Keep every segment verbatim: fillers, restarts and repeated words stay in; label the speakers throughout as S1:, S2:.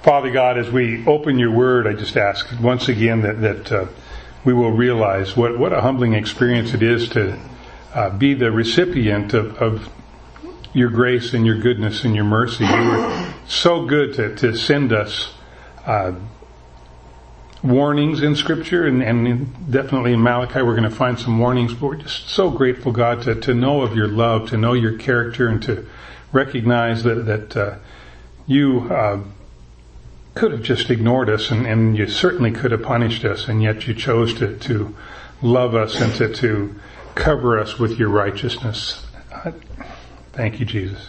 S1: Father God, as we open your word, I just ask once again that, that uh, we will realize what, what a humbling experience it is to uh, be the recipient of, of your grace and your goodness and your mercy. You were so good to, to send us uh, warnings in Scripture, and, and in, definitely in Malachi we're going to find some warnings, but we're just so grateful, God, to, to know of your love, to know your character, and to recognize that, that uh, you uh, could have just ignored us, and, and you certainly could have punished us, and yet you chose to, to love us and to, to cover us with your righteousness. Thank you, Jesus.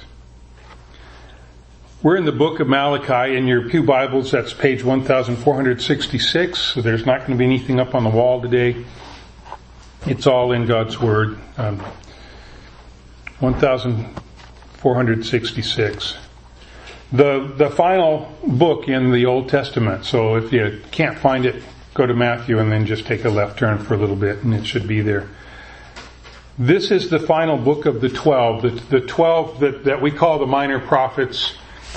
S1: We're in the book of Malachi. In your pew Bibles, that's page one thousand four hundred sixty-six. So there's not going to be anything up on the wall today. It's all in God's Word. Um, one thousand four hundred sixty-six. The the final book in the Old Testament. So if you can't find it, go to Matthew and then just take a left turn for a little bit and it should be there. This is the final book of the twelve. The, the twelve that, that we call the minor prophets.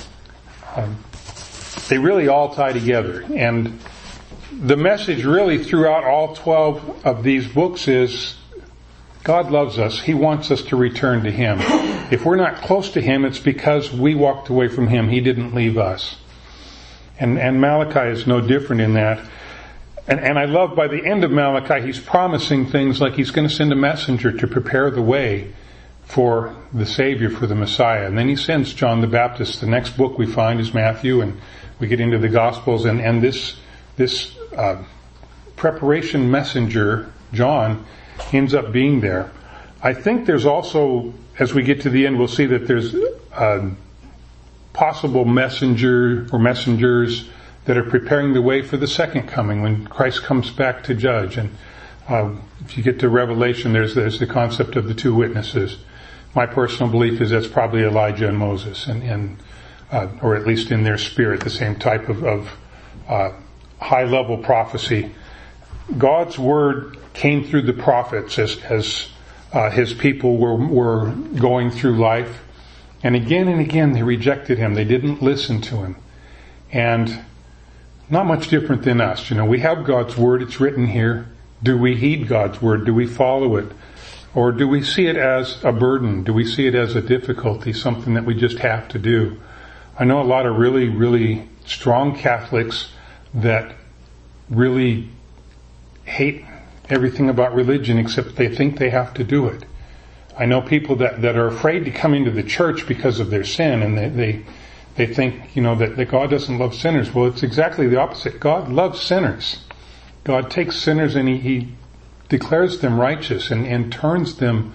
S1: Um, they really all tie together. And the message really throughout all twelve of these books is God loves us. He wants us to return to Him. If we're not close to Him, it's because we walked away from Him. He didn't leave us. And, and Malachi is no different in that. And, and I love by the end of Malachi, he's promising things like he's going to send a messenger to prepare the way for the Savior, for the Messiah. And then he sends John the Baptist. The next book we find is Matthew, and we get into the Gospels, and, and this, this, uh, preparation messenger, John, ends up being there. I think there's also, as we get to the end, we'll see that there's a possible messenger or messengers that are preparing the way for the second coming when Christ comes back to judge. And uh, if you get to Revelation, there's there's the concept of the two witnesses. My personal belief is that's probably Elijah and Moses, and, and uh, or at least in their spirit, the same type of, of uh, high-level prophecy. God's word came through the prophets as, as uh, His people were, were going through life. And again and again they rejected Him. They didn't listen to Him. And not much different than us. You know, we have God's word. It's written here. Do we heed God's word? Do we follow it? Or do we see it as a burden? Do we see it as a difficulty, something that we just have to do? I know a lot of really, really strong Catholics that really hate everything about religion except they think they have to do it. I know people that, that are afraid to come into the church because of their sin, and they, they, they think, you know, that, that God doesn't love sinners. Well, it's exactly the opposite. God loves sinners. God takes sinners and He, he declares them righteous and, and turns them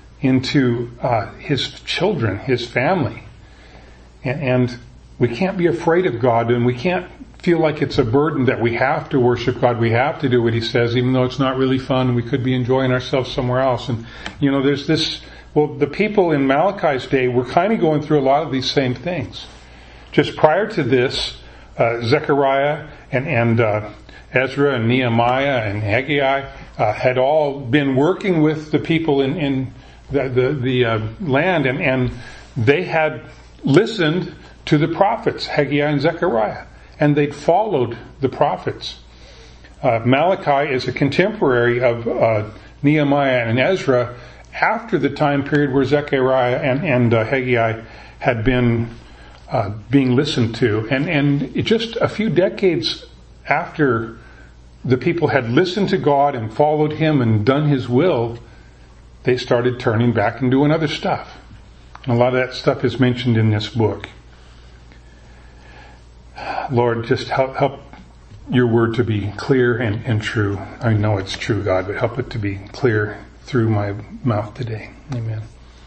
S1: into uh, His children, His family. And, and we can't be afraid of God, and we can't feel like it's a burden that we have to worship God. We have to do what He says, even though it's not really fun. We could be enjoying ourselves somewhere else. And, you know, there's this, well, the people in Malachi's day were kind of going through a lot of these same things. Just prior to this, uh, Zechariah and, and uh, Ezra and Nehemiah and Haggai uh, had all been working with the people in, in the, the, the uh, land, and, and they had listened to the prophets, Haggai and Zechariah. And they'd followed the prophets. Uh, Malachi is a contemporary of uh, Nehemiah and Ezra after the time period where Zechariah and, and uh, Haggai had been uh, being listened to. And, and it just a few decades after the people had listened to God and followed Him and done His will, they started turning back and doing other stuff. And a lot of that stuff is mentioned in this book. Lord, just help, help your word to be clear and, and true. I know it's true, God, but help it to be clear through my mouth today. Amen.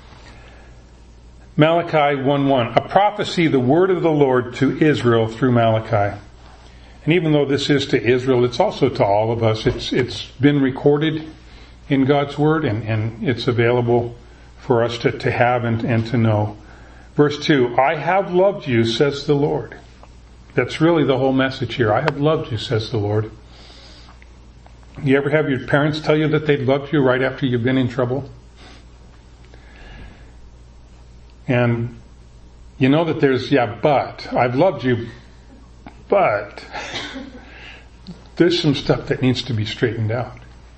S1: Malachi one one, a prophecy, the word of the Lord to Israel through Malachi. And even though this is to Israel, it's also to all of us. It's it's been recorded in God's word, and, and it's available for us to, to have and, and to know. Verse two, I have loved you, says the Lord. That's really the whole message here. I have loved you, says the Lord. You ever have your parents tell you that they loved you right after you've been in trouble? And you know that there's, yeah, but I've loved you, But there's some stuff that needs to be straightened out.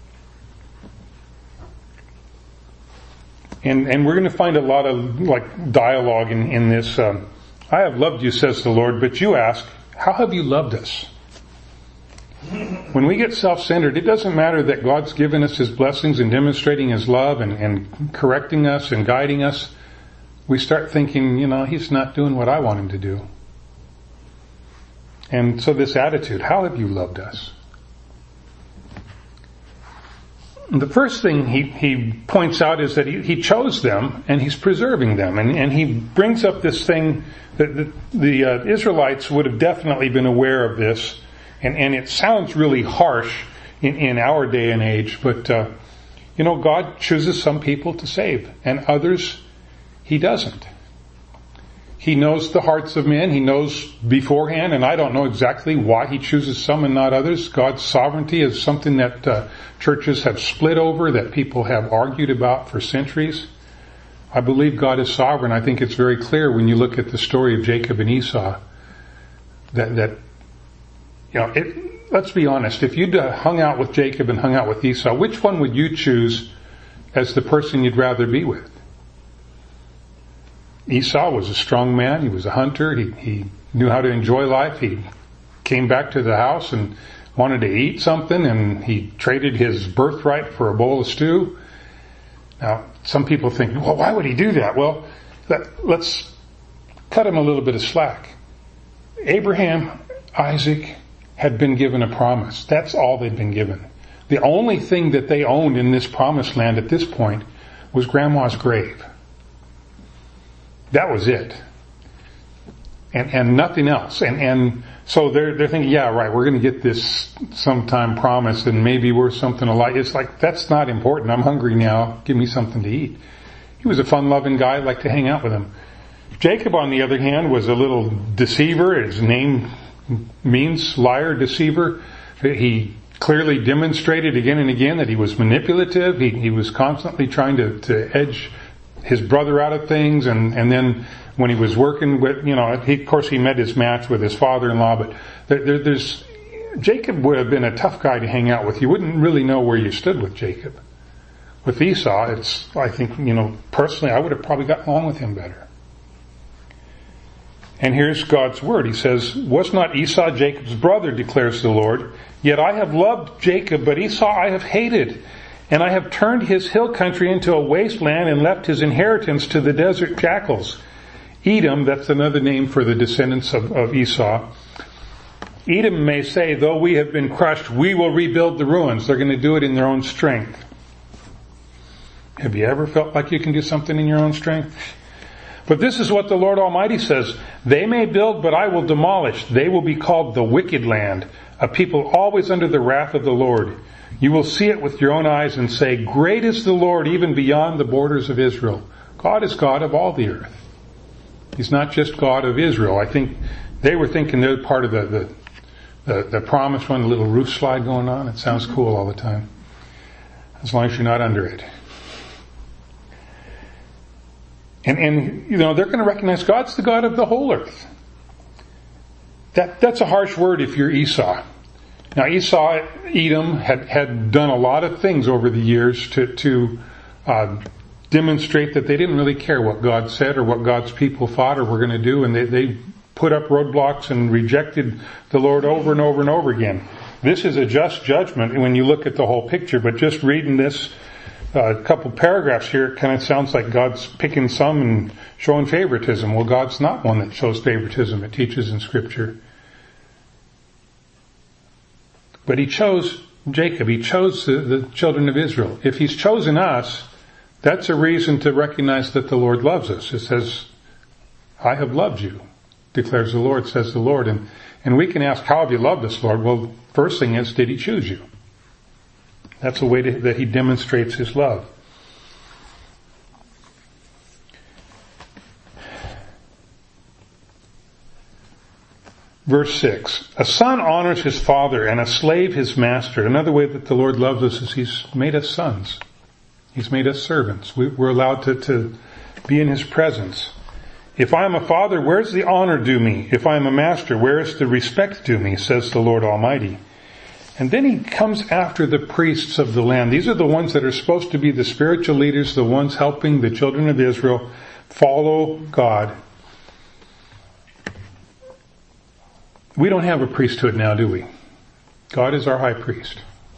S1: And and we're going to find a lot of like dialogue in, in this. Um, I have loved you, says the Lord, but you ask, how have you loved us? When we get self-centered, it doesn't matter that God's given us His blessings and demonstrating His love and, and correcting us and guiding us. We start thinking, you know, He's not doing what I want Him to do. And so this attitude, how have you loved us? The first thing he, he points out is that he, he chose them and He's preserving them. And, and he brings up this thing that the, the uh, Israelites would have definitely been aware of this. And, and it sounds really harsh in, in our day and age, but, uh, you know, God chooses some people to save and others He doesn't. He knows the hearts of men. He knows beforehand, and I don't know exactly why He chooses some and not others. God's sovereignty is something that uh, churches have split over, that people have argued about for centuries. I believe God is sovereign. I think it's very clear when you look at the story of Jacob and Esau that, that you know, it, let's be honest. If you'd uh, hung out with Jacob and hung out with Esau, which one would you choose as the person you'd rather be with? Esau was a strong man. He was a hunter. He, he knew how to enjoy life. He came back to the house and wanted to eat something, and he traded his birthright for a bowl of stew. Now, some people think, well, why would he do that? Well, let, let's cut him a little bit of slack. Abraham, Isaac had been given a promise. That's all they'd been given. The only thing that they owned in this promised land at this point was Grandma's grave. That was it. And, and nothing else. And, and so they're, they're thinking, yeah, right, we're going to get this sometime promised and maybe we're something alike. It's like, that's not important. I'm hungry now. Give me something to eat. He was a fun-loving guy. I'd like to hang out with him. Jacob, on the other hand, was a little deceiver. His name means liar, deceiver. He clearly demonstrated again and again that he was manipulative. He, he was constantly trying to, to edge his brother out of things, and, and then when he was working with, you know, he, of course he met his match with his father-in-law, but there, there, there's, Jacob would have been a tough guy to hang out with. You wouldn't really know where you stood with Jacob. With Esau, it's, I think, you know, personally, I would have probably gotten along with him better. And here's God's word. He says, was not Esau Jacob's brother, declares the Lord, yet I have loved Jacob, but Esau I have hated. And I have turned his hill country into a wasteland and left his inheritance to the desert jackals. Edom, that's another name for the descendants of, of Esau. Edom may say, though we have been crushed, we will rebuild the ruins. They're going to do it in their own strength. Have you ever felt like you can do something in your own strength? But this is what the Lord Almighty says. They may build, but I will demolish. They will be called the wicked land, a people always under the wrath of the Lord. You will see it with your own eyes and say, great is the Lord even beyond the borders of Israel. God is God of all the earth. He's not just God of Israel. I think they were thinking they're part of the, the, the, the promised one, the little roof slide going on. It sounds cool all the time. As long as you're not under it. And, and, you know, they're going to recognize God's the God of the whole earth. That, that's a harsh word if you're Esau. Now Esau, Edom, had, had done a lot of things over the years to, to, uh, demonstrate that they didn't really care what God said or what God's people thought or were going to do, and they, they put up roadblocks and rejected the Lord over and over and over again. This is a just judgment when you look at the whole picture, but just reading this, a uh, couple paragraphs here, it kind of sounds like God's picking some and showing favoritism. Well, God's not one that shows favoritism. It teaches in Scripture. But He chose Jacob. He chose the, the children of Israel. If He's chosen us, that's a reason to recognize that the Lord loves us. It says, I have loved you, declares the Lord, says the Lord. And, and we can ask, how have you loved us, Lord? Well, first thing is, did He choose you? That's a way to, that He demonstrates His love. Verse six, a son honors his father and a slave his master. Another way that the Lord loves us is He's made us sons. He's made us servants. We, we're allowed to, to be in His presence. If I am a father, where's the honor due me? If I am a master, where is the respect due me? Says the Lord Almighty. And then he comes after the priests of the land. These are the ones that are supposed to be the spiritual leaders, the ones helping the children of Israel follow God. We don't have a priesthood now, do we? God is our high priest.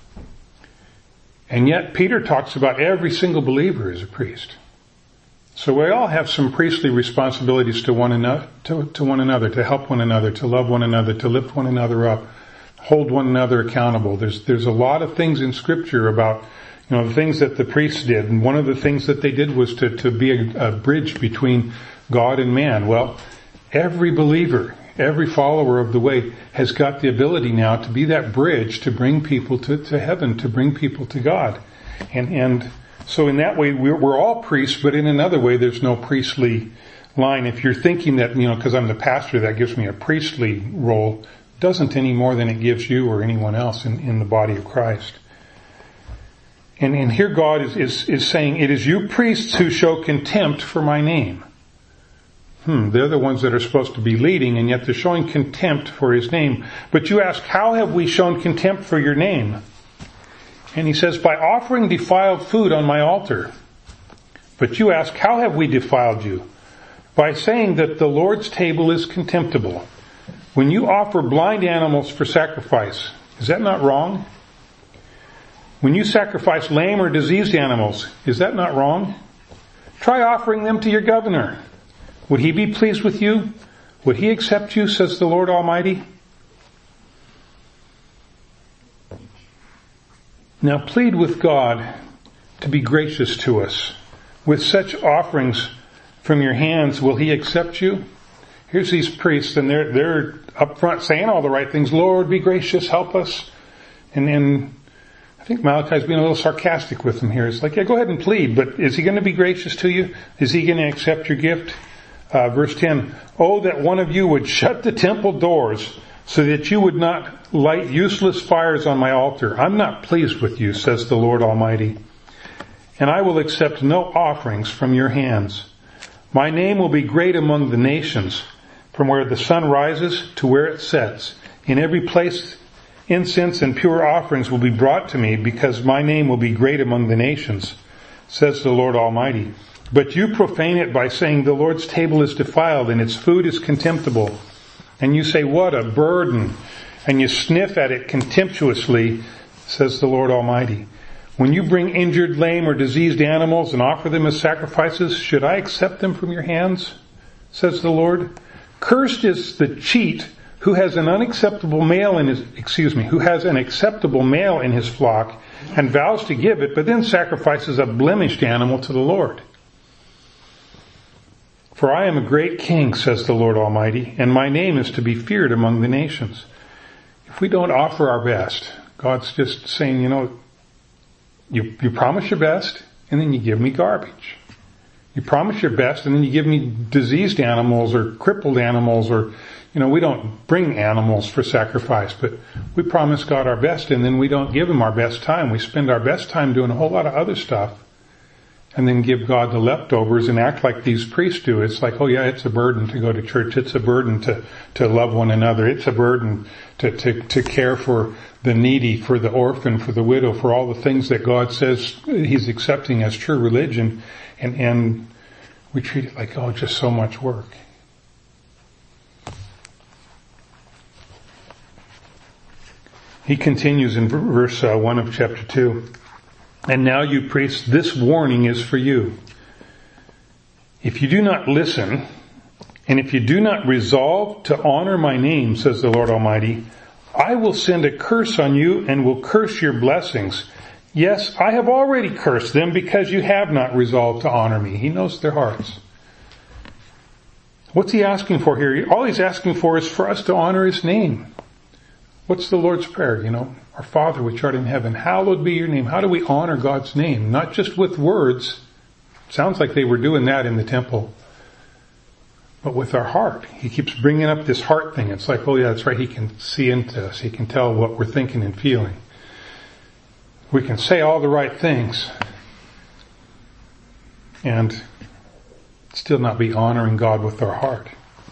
S1: And yet Peter talks about every single believer as a priest. So we all have some priestly responsibilities to one another, to, to one another, to help one another, to love one another, to lift one another up, hold one another accountable. There's there's a lot of things in Scripture about, you know, the things that the priests did, and one of the things that they did was to to be a, a bridge between God and man. Well, every believer, every follower of the way has got the ability now to be that bridge to bring people to, to heaven, to bring people to God, and and. So in that way, we're, we're all priests, but in another way, there's no priestly line. If you're thinking that, you know, because I'm the pastor, that gives me a priestly role, doesn't any more than it gives you or anyone else in, in the body of Christ. And, and here God is, is, is saying, it is you priests who show contempt for my name. Hmm, they're the ones that are supposed to be leading, and yet they're showing contempt for his name. But you ask, how have we shown contempt for your name? And he says, by offering defiled food on my altar. But you ask, how have we defiled you? By saying that the Lord's table is contemptible. When you offer blind animals for sacrifice, is that not wrong? When you sacrifice lame or diseased animals, is that not wrong? Try offering them to your governor. Would he be pleased with you? Would he accept you, says the Lord Almighty? Now plead with God to be gracious to us. With such offerings from your hands, will he accept you? Here's these priests, and they're they're up front saying all the right things. Lord, be gracious, help us. And and I think Malachi's being a little sarcastic with them here. It's like, yeah, go ahead and plead, but is he going to be gracious to you? Is he going to accept your gift? Uh, verse ten, oh, that one of you would shut the temple doors so that you would not light useless fires on my altar. I'm not pleased with you, says the Lord Almighty. And I will accept no offerings from your hands. My name will be great among the nations, from where the sun rises to where it sets. In every place incense and pure offerings will be brought to me, because my name will be great among the nations, says the Lord Almighty. But you profane it by saying the Lord's table is defiled and its food is contemptible. And you say, what a burden. And you sniff at it contemptuously, says the Lord Almighty. When you bring injured, lame, or diseased animals and offer them as sacrifices, should I accept them from your hands? Says the Lord. Cursed is the cheat who has an unacceptable male in his, excuse me, who has an acceptable male in his flock and vows to give it, but then sacrifices a blemished animal to the Lord. For I am a great king, says the Lord Almighty, and my name is to be feared among the nations. If we don't offer our best, God's just saying, you know, you, you promise your best, and then you give me garbage. You promise your best, and then you give me diseased animals or crippled animals, or, you know, we don't bring animals for sacrifice, but we promise God our best, and then we don't give him our best time. We spend our best time doing a whole lot of other stuff, and then give God the leftovers and act like these priests do. It's like, oh yeah, it's a burden to go to church. It's a burden to, to love one another. It's a burden to, to, to care for the needy, for the orphan, for the widow, for all the things that God says he's accepting as true religion. And, and we treat it like, oh, just so much work. He continues in verse uh, one of chapter two. And now you priests, this warning is for you. If you do not listen, and if you do not resolve to honor my name, says the Lord Almighty, I will send a curse on you and will curse your blessings. Yes, I have already cursed them because you have not resolved to honor me. He knows their hearts. What's he asking for here? All he's asking for is for us to honor his name. What's the Lord's Prayer, you know? Our Father which art in heaven, hallowed be your name. How do we honor God's name? Not just with words. Sounds like they were doing that in the temple. But with our heart. He keeps bringing up this heart thing. It's like, oh yeah, that's right. He can see into us. He can tell what we're thinking and feeling. We can say all the right things. And still not be honoring God with our heart.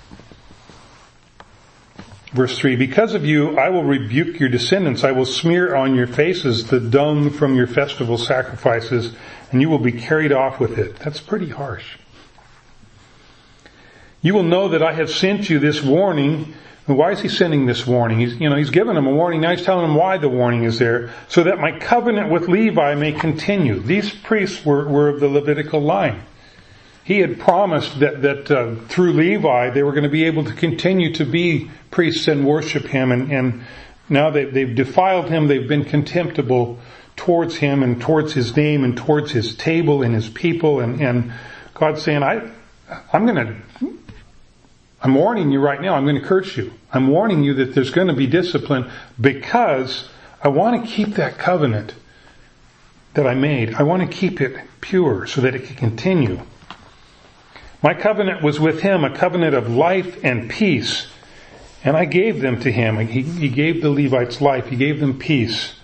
S1: Verse three, because of you, I will rebuke your descendants. I will smear on your faces the dung from your festival sacrifices, and you will be carried off with it. That's pretty harsh. You will know that I have sent you this warning. And why is he sending this warning? He's, you know, he's giving them a warning. Now he's telling them why the warning is there. So that my covenant with Levi may continue. These priests were, were of the Levitical line. He had promised that, that uh, through Levi they were going to be able to continue to be priests and worship him. And, and now they, they've defiled him. They've been contemptible towards him and towards his name and towards his table and his people. And, and God's saying, I, I'm going to, I'm warning you right now. I'm going to curse you. I'm warning you that there's going to be discipline because I want to keep that covenant that I made. I want to keep it pure so that it can continue. My covenant was with him, a covenant of life and peace. And I gave them to him. He, he gave the Levites life. He gave them peace.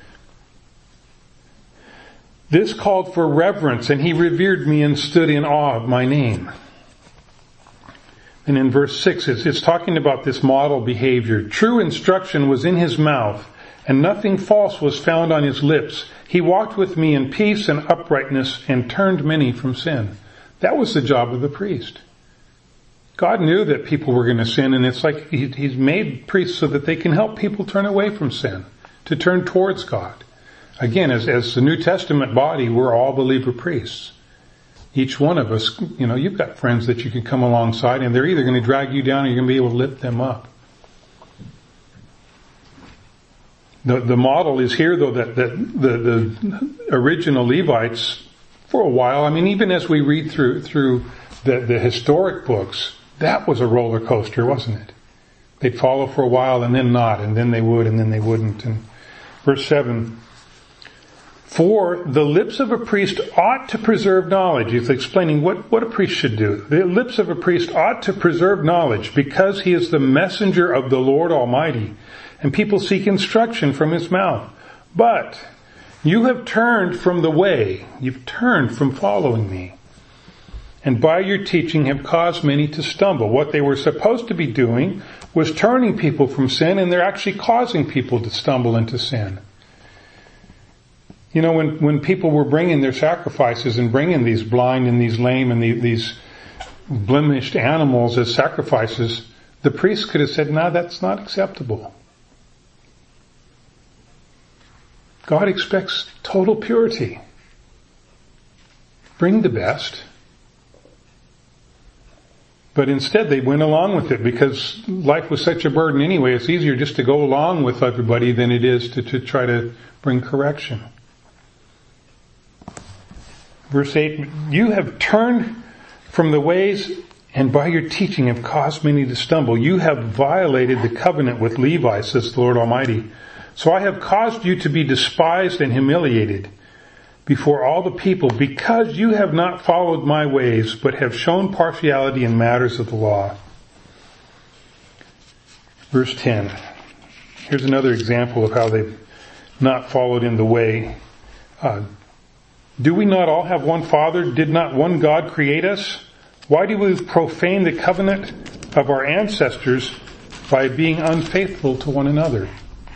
S1: This called for reverence, and he revered me and stood in awe of my name. And in verse six, it's, it's talking about this model behavior. True instruction was in his mouth, and nothing false was found on his lips. He walked with me in peace and uprightness and turned many from sin. That was the job of the priest. God knew that people were going to sin, and it's like he, he's made priests so that they can help people turn away from sin, to turn towards God. Again, as, as the New Testament body, we're all believer priests. Each one of us, you know, you've got friends that you can come alongside, and they're either going to drag you down or you're going to be able to lift them up. The, the model is here, though, that, that the, the original Levites, for a while, I mean, even as we read through through the, the historic books, that was a roller coaster, wasn't it? They'd follow for a while and then not, and then they would and then they wouldn't. And verse seven, for the lips of a priest ought to preserve knowledge. He's explaining what, what a priest should do. The lips of a priest ought to preserve knowledge because he is the messenger of the Lord Almighty, and people seek instruction from his mouth. But you have turned from the way. You've turned from following me. And by your teaching have caused many to stumble. What they were supposed to be doing was turning people from sin, and they're actually causing people to stumble into sin. You know, when, when people were bringing their sacrifices and bringing these blind and these lame and the, these blemished animals as sacrifices, the priest could have said, no, that's not acceptable. God expects total purity. Bring the best. But instead they went along with it because life was such a burden anyway. It's easier just to go along with everybody than it is to, to try to bring correction. Verse eight, you have turned from the ways and by your teaching have caused many to stumble. You have violated the covenant with Levi, says the Lord Almighty. So I have caused you to be despised and humiliated before all the people because you have not followed my ways, but have shown partiality in matters of the law. Verse ten. Here's another example of how they've not followed in the way. Uh, do we not all have one Father? Did not one God create us? Why do we profane the covenant of our ancestors by being unfaithful to one another?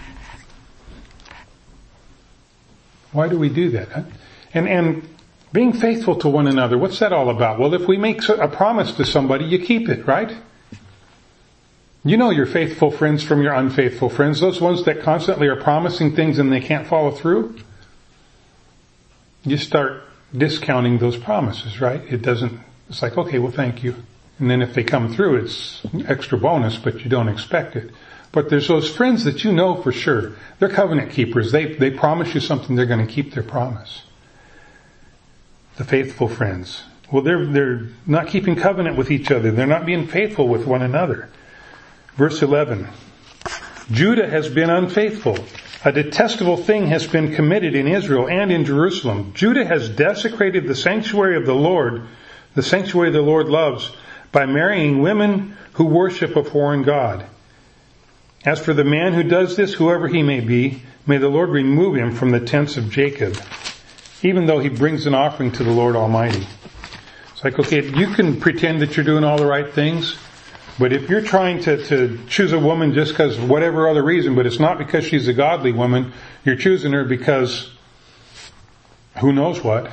S1: Why do we do that? And, and being faithful to one another, what's that all about? Well, if we make a promise to somebody, you keep it, right? You know your faithful friends from your unfaithful friends, those ones that constantly are promising things and they can't follow through. You start discounting those promises, right? It doesn't, it's like, okay, well, thank you. And then if they come through, it's extra bonus, but you don't expect it. But there's those friends that you know for sure. They're covenant keepers. They, they promise you something, they're going to keep their promise. The faithful friends. Well, they're, they're not keeping covenant with each other. They're not being faithful with one another. Verse eleven. Judah has been unfaithful. A detestable thing has been committed in Israel and in Jerusalem. Judah has desecrated the sanctuary of the Lord, the sanctuary the Lord loves, by marrying women who worship a foreign god. As for the man who does this, whoever he may be, may the Lord remove him from the tents of Jacob, even though he brings an offering to the Lord Almighty. It's like, okay, you can pretend that you're doing all the right things, but if you're trying to, to choose a woman just because of whatever other reason, but it's not because she's a godly woman, you're choosing her because who knows what.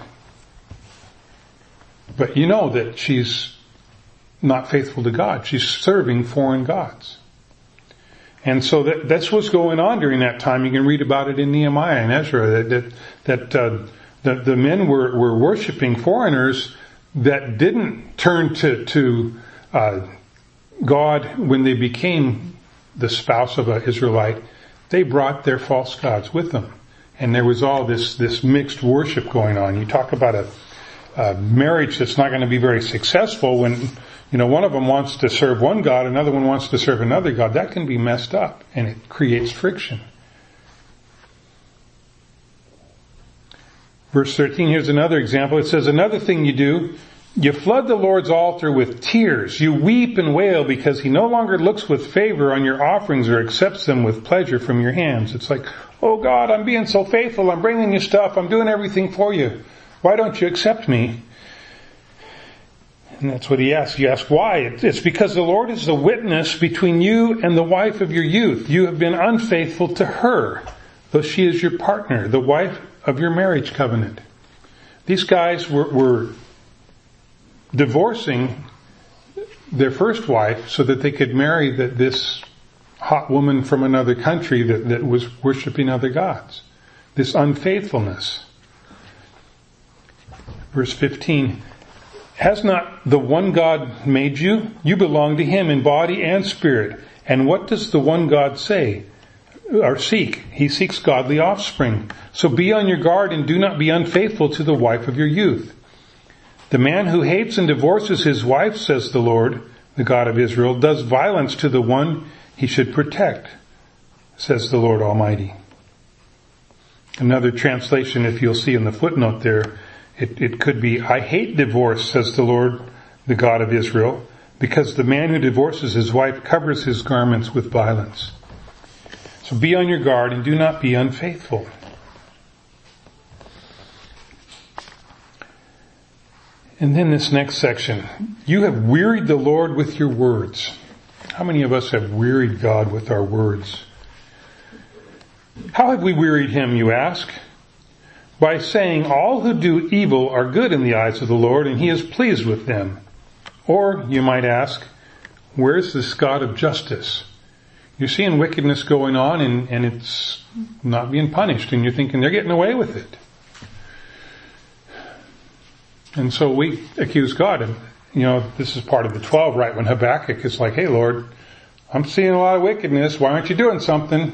S1: But you know that she's not faithful to God. She's serving foreign gods. And so that, that's what's going on during that time. You can read about it in Nehemiah and Ezra, that, that, that uh, the, the men were, were worshiping foreigners that didn't turn to, to uh, God when they became the spouse of an Israelite. They brought their false gods with them. And there was all this, this mixed worship going on. You talk about a, a marriage that's not going to be very successful when, you know, one of them wants to serve one God, another one wants to serve another God. That can be messed up, and it creates friction. Verse thirteen, here's another example. It says, another thing you do, you flood the Lord's altar with tears. You weep and wail because He no longer looks with favor on your offerings or accepts them with pleasure from your hands. It's like, oh God, I'm being so faithful. I'm bringing you stuff. I'm doing everything for you. Why don't you accept me? And that's what he asks. You ask why? It's because the Lord is the witness between you and the wife of your youth. You have been unfaithful to her, though she is your partner, the wife of your marriage covenant. These guys were, were divorcing their first wife so that they could marry the, this hot woman from another country that, that was worshiping other gods. This unfaithfulness. Verse fifteen, has not the one God made you? You belong to Him in body and spirit. And what does the one God say or seek? He seeks godly offspring. So be on your guard and do not be unfaithful to the wife of your youth. The man who hates and divorces his wife, says the Lord, the God of Israel, does violence to the one he should protect, says the Lord Almighty. Another translation, if you'll see in the footnote there, It, it could be, I hate divorce, says the Lord, the God of Israel, because the man who divorces his wife covers his garments with violence. So be on your guard and do not be unfaithful. And then this next section, you have wearied the Lord with your words. How many of us have wearied God with our words? How have we wearied Him, you ask? By saying all who do evil are good in the eyes of the Lord and He is pleased with them. Or you might ask, where's this God of justice? You're seeing wickedness going on and, and it's not being punished, and you're thinking they're getting away with it. And so we accuse God. And, you know, this is part of the twelve, right? When Habakkuk is like, hey Lord, I'm seeing a lot of wickedness. Why aren't you doing something?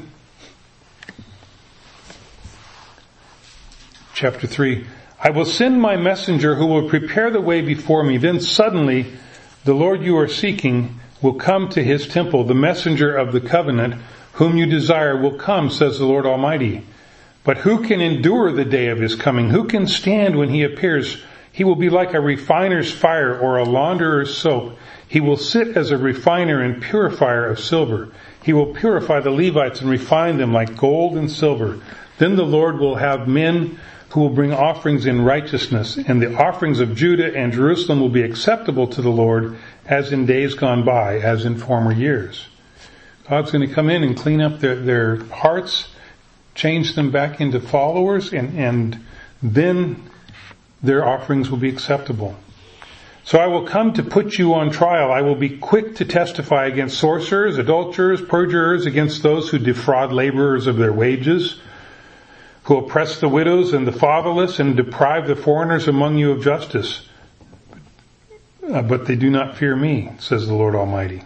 S1: Chapter three, I will send my messenger who will prepare the way before me. Then suddenly the Lord you are seeking will come to His temple. The messenger of the covenant whom you desire will come, says the Lord Almighty. But who can endure the day of His coming? Who can stand when He appears? He will be like a refiner's fire or a launderer's soap. He will sit as a refiner and purifier of silver. He will purify the Levites and refine them like gold and silver. Then the Lord will have men who will bring offerings in righteousness, and the offerings of Judah and Jerusalem will be acceptable to the Lord as in days gone by, as in former years. God's going to come in and clean up their, their hearts, change them back into followers, and, and then their offerings will be acceptable. So I will come to put you on trial. I will be quick to testify against sorcerers, adulterers, perjurers, against those who defraud laborers of their wages, who oppress the widows and the fatherless and deprive the foreigners among you of justice. Uh, but they do not fear me, says the Lord Almighty.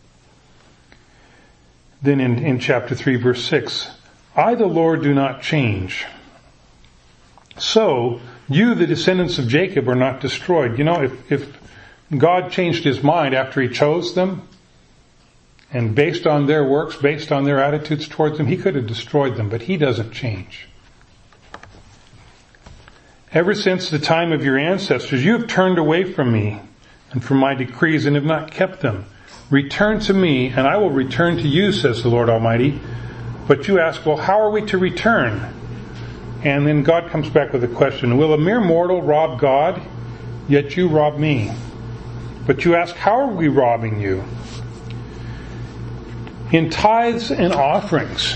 S1: Then in, in chapter three, verse six, I, the Lord, do not change. So, you, the descendants of Jacob, are not destroyed. You know, if, if God changed His mind after He chose them, and based on their works, based on their attitudes towards them, He could have destroyed them, but He doesn't change. Ever since the time of your ancestors, you have turned away from me and from my decrees and have not kept them. Return to me, and I will return to you, says the Lord Almighty. But you ask, well, how are we to return? And then God comes back with a question. Will a mere mortal rob God? yet you rob me. But you ask, how are we robbing you? In tithes and offerings.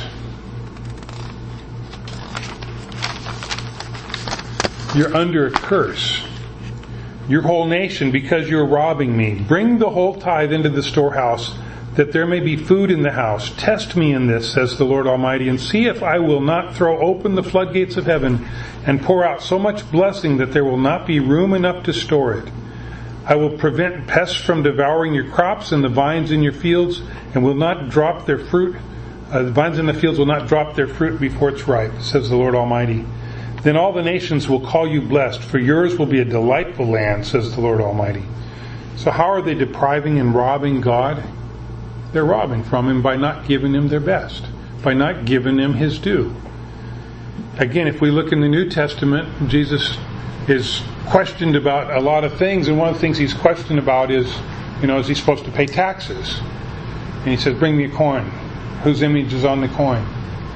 S1: You're under a curse. Your whole nation, because you're robbing me. Bring the whole tithe into the storehouse, that there may be food in the house. Test me in this, says the Lord Almighty, and see if I will not throw open the floodgates of heaven and pour out so much blessing that there will not be room enough to store it. I will prevent pests from devouring your crops and the vines in your fields, and will not drop their fruit. Uh, the vines in the fields will not drop their fruit before it's ripe, says the Lord Almighty. Then all the nations will call you blessed, for yours will be a delightful land, says the Lord Almighty. So how are they depriving and robbing God? They're robbing from Him by not giving Him their best, by not giving Him His due. Again, if we look in the New Testament, Jesus is questioned about a lot of things, and one of the things He's questioned about is, you know, is He supposed to pay taxes? And He says, bring me a coin. Whose image is on the coin?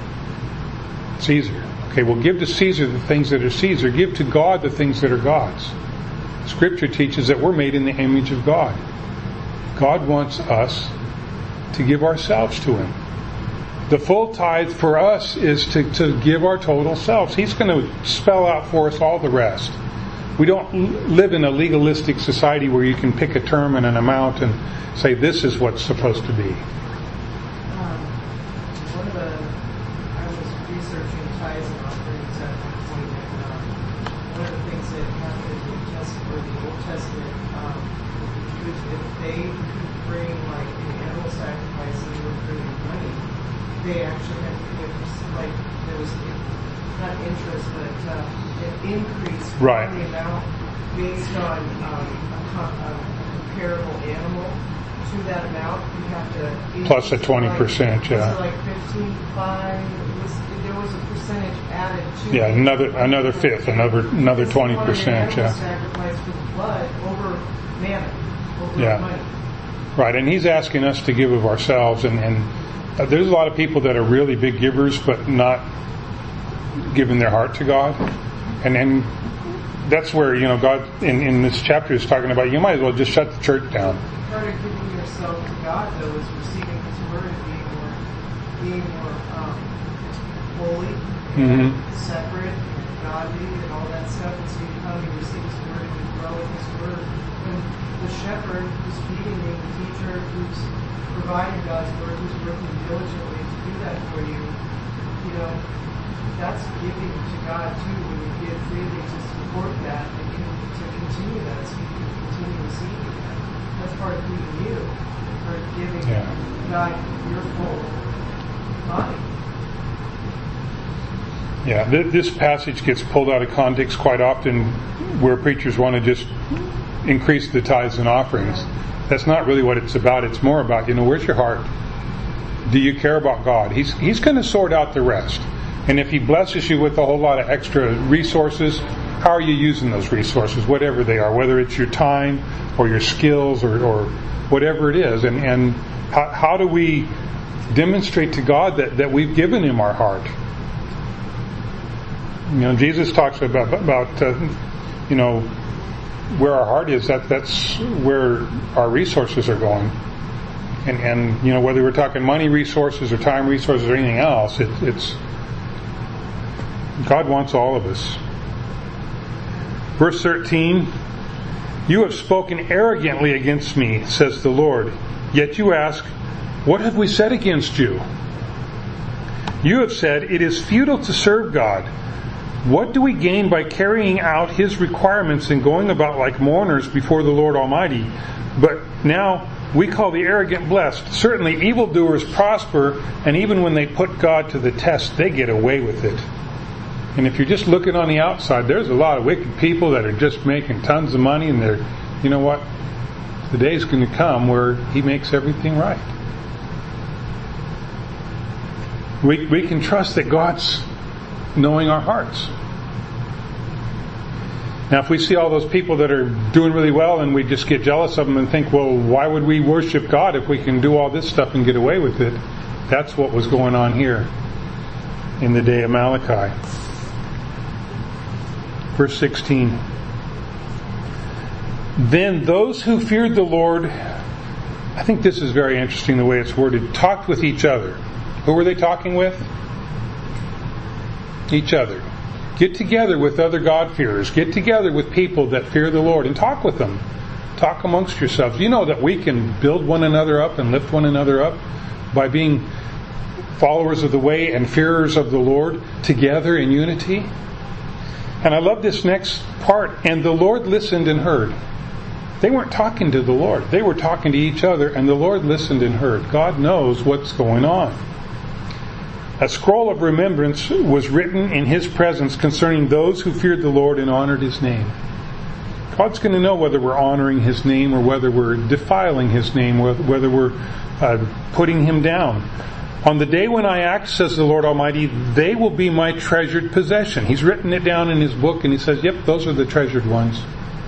S1: Caesar. Okay, well, give to Caesar the things that are Caesar. Give to God the things that are God's. Scripture teaches that we're made in the image of God. God wants us to give ourselves to Him. The full tithe for us is to, to give our total selves. He's going to spell out for us all the rest. We don't live in a legalistic society where you can pick a term and an amount and say this is what's supposed to be.
S2: Um, one of the, I was researching tithes and offerings at one point, and um, one of the things that happened in the New Testament, or the Old Testament, um, if they could bring like an animal sacrifice and they were bringing money, they actually had to give, like, there was not interest, but uh, an increase
S1: right.
S2: in the amount based on um, a, com- a comparable animal to that amount. You have to
S1: plus a twenty percent,
S2: like,
S1: yeah.
S2: So like fifteen, five. It was, there was a percentage added to.
S1: Yeah,
S2: it.
S1: another another fifth, another another twenty percent, yeah.
S2: Sacrifice for the blood over mammon, over
S1: yeah.
S2: money.
S1: Right, and He's asking us to give of ourselves, and, and uh, there's a lot of people that are really big givers, but not giving their heart to God, and then that's where, you know, God in, in this chapter is talking about you might as well just shut the church down.
S2: Part of giving yourself to God, though, is receiving His Word and being more, being more um, holy, and
S1: Mm-hmm.
S2: separate, and godly, and all that stuff. And so you come, you receive His Word, and you grow in His Word. And the shepherd who's feeding you, the teacher who's providing God's Word, who's working diligently to do that for you, you know, that's giving to God too, when you give freely to support that and to continue that, so you can continue receiving that. That's part of feeding you, for giving
S1: yeah.
S2: God your full body.
S1: Yeah, th- this passage gets pulled out of context quite often, where preachers want to just increase the tithes and offerings. That's not really what it's about. It's more about, you know, where's your heart? Do you care about God? He's He's going to sort out the rest. And if He blesses you with a whole lot of extra resources, how are you using those resources, whatever they are, whether it's your time or your skills or, or whatever it is. And, and how, how do we demonstrate to God that, that we've given Him our heart? You know, Jesus talks about, about uh, you know, where our heart is, that that's where our resources are going. And, and you know, whether we're talking money resources or time resources or anything else, it, it's God wants all of us. Verse thirteen, you have spoken arrogantly against me, says the Lord. Yet you ask, what have we said against you? You have said, it is futile to serve God. What do we gain by carrying out His requirements and going about like mourners before the Lord Almighty? But now we call the arrogant blessed. Certainly evildoers prosper, and even when they put God to the test, they get away with it. And if you're just looking on the outside, there's a lot of wicked people that are just making tons of money, and they're, you know what? The day's going to come where He makes everything right. We we can trust that God's knowing our hearts. Now, if we see all those people that are doing really well and we just get jealous of them and think, well, why would we worship God if we can do all this stuff and get away with it? That's what was going on here in the day of Malachi. Verse sixteen. Then those who feared the Lord, I think this is very interesting the way it's worded, talked with each other. Who were they talking with? Each other. Get together with other God-fearers. Get together with people that fear the Lord and talk with them. Talk amongst yourselves. You know that we can build one another up and lift one another up by being followers of the way and fearers of the Lord together in unity. And I love this next part. And the Lord listened and heard. They weren't talking to the Lord. They were talking to each other, and the Lord listened and heard. God knows what's going on. A scroll of remembrance was written in His presence concerning those who feared the Lord and honored His name. God's going to know whether we're honoring His name or whether we're defiling His name, whether we're uh, putting Him down. On the day when I act, says the Lord Almighty, they will be my treasured possession. He's written it down in His book, and He says, yep, those are the treasured ones.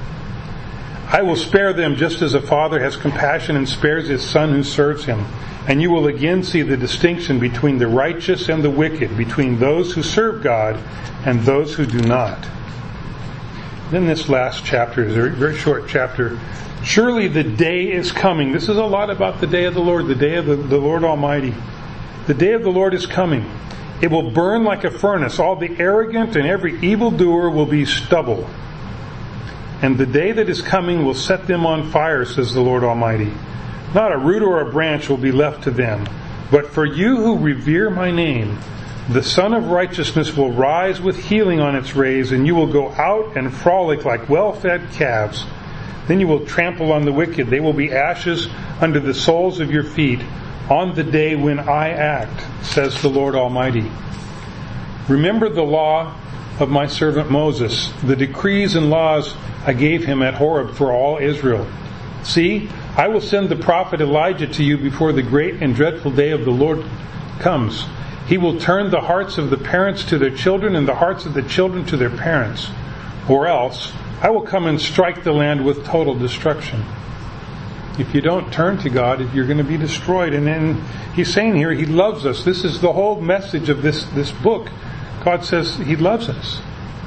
S1: I will spare them just as a father has compassion and spares his son who serves him. And you will again see the distinction between the righteous and the wicked, between those who serve God and those who do not. Then this last chapter is a very short chapter. Surely the day is coming. This is a lot about the day of the Lord, the day of the, the Lord Almighty. The day of the Lord is coming. It will burn like a furnace. All the arrogant and every evildoer will be stubble. And the day that is coming will set them on fire, says the Lord Almighty. Not a root or a branch will be left to them. But for you who revere my name, the Sun of Righteousness will rise with healing on its rays, and you will go out and frolic like well-fed calves. Then you will trample on the wicked. They will be ashes under the soles of your feet on the day when I act, says the Lord Almighty. Remember the law of my servant Moses, the decrees and laws I gave him at Horeb for all Israel. See, I will send the prophet Elijah to you before the great and dreadful day of the Lord comes. He will turn the hearts of the parents to their children and the hearts of the children to their parents. Or else, I will come and strike the land with total destruction. If you don't turn to God, you're going to be destroyed. And then He's saying here, He loves us. This is the whole message of this, this book. God says He loves us.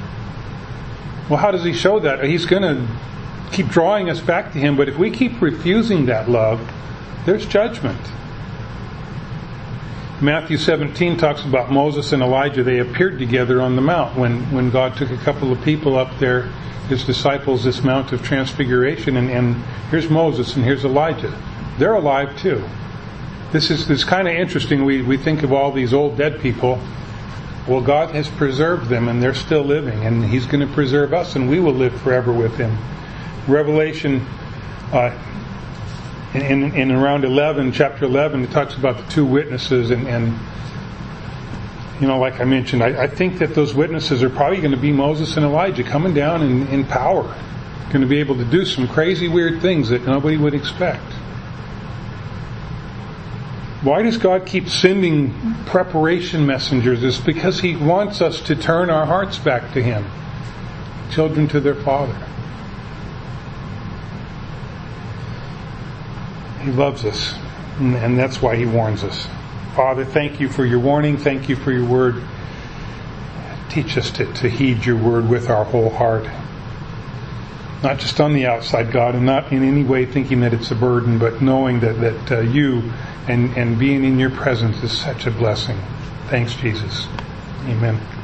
S1: Well, how does He show that? He's going to keep drawing us back to Him, but if we keep refusing that love, there's judgment. Matthew seventeen talks about Moses and Elijah. They appeared together on the mount when, when God took a couple of people up there, His disciples, this Mount of Transfiguration, and, and here's Moses and here's Elijah. They're alive too. This is this kind of interesting. We, we think of all these old dead people. Well, God has preserved them and they're still living, and He's going to preserve us, and we will live forever with Him. Revelation uh, in, in, in around eleven, chapter eleven, it talks about the two witnesses, and, and you know, like I mentioned, I, I think that those witnesses are probably going to be Moses and Elijah coming down in, in power, going to be able to do some crazy, weird things that nobody would expect. Why does God keep sending preparation messengers? It's because He wants us to turn our hearts back to Him. Children to their Father. He loves us, and that's why He warns us. Father, thank You for Your warning. Thank You for Your word. Teach us to, to heed Your word with our whole heart. Not just on the outside, God, and not in any way thinking that it's a burden, but knowing that, that uh, You and, and being in Your presence is such a blessing. Thanks, Jesus. Amen.